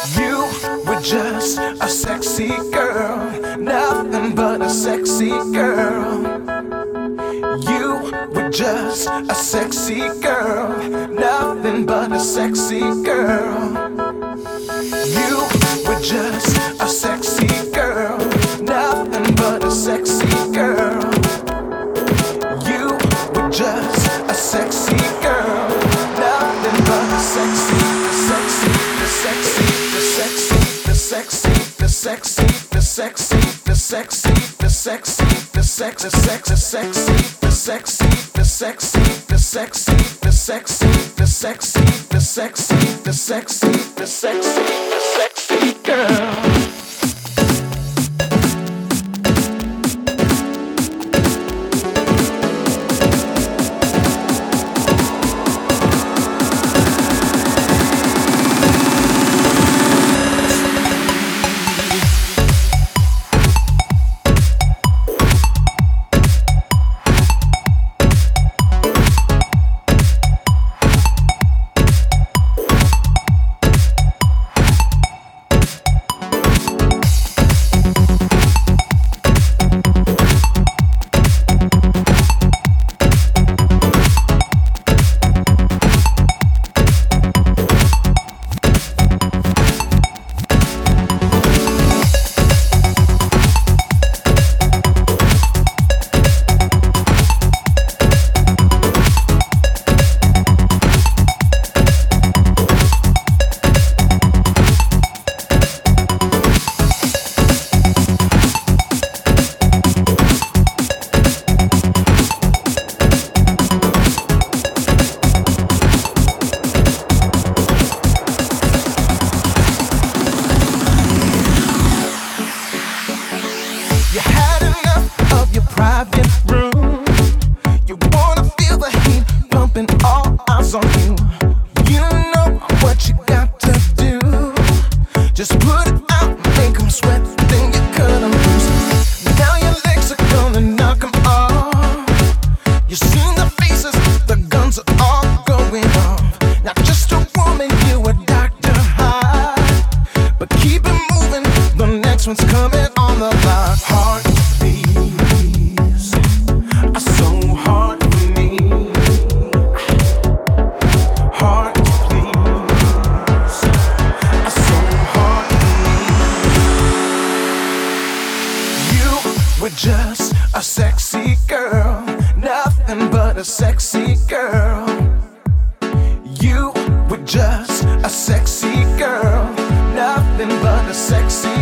You were just a sexy girl, nothing but a sexy girl. You were just a sexy girl, nothing but a sexy girl. You were just a sexy girl, nothing but a sexy girl. You were just a sexy girl, nothing but a sexy, the sexy, the sexy, the sexy, the sexy, the sexy, the sexy, the sexy, the sexy, the sex, the sex, the sexy, the sexy, the sexy, the sexy, the sexy, the sexy, the sexy, the sexy, the sexy, the sexy girl. You had enough of your private room. You wanna feel the heat pumping, all eyes on you. You know what you got to do. Just put it out, make them sweat, then you cut them loose. Now your legs are gonna knock them off. You seen the faces, the guns are all going off. Not just a woman, you a doctor high. But keep it moving, the next one's coming on the line. Heart beats are so hard for me. Heart beats are so hard for me. You were just a sexy girl, nothing but a sexy girl. You were just a sexy girl, nothing but a sexy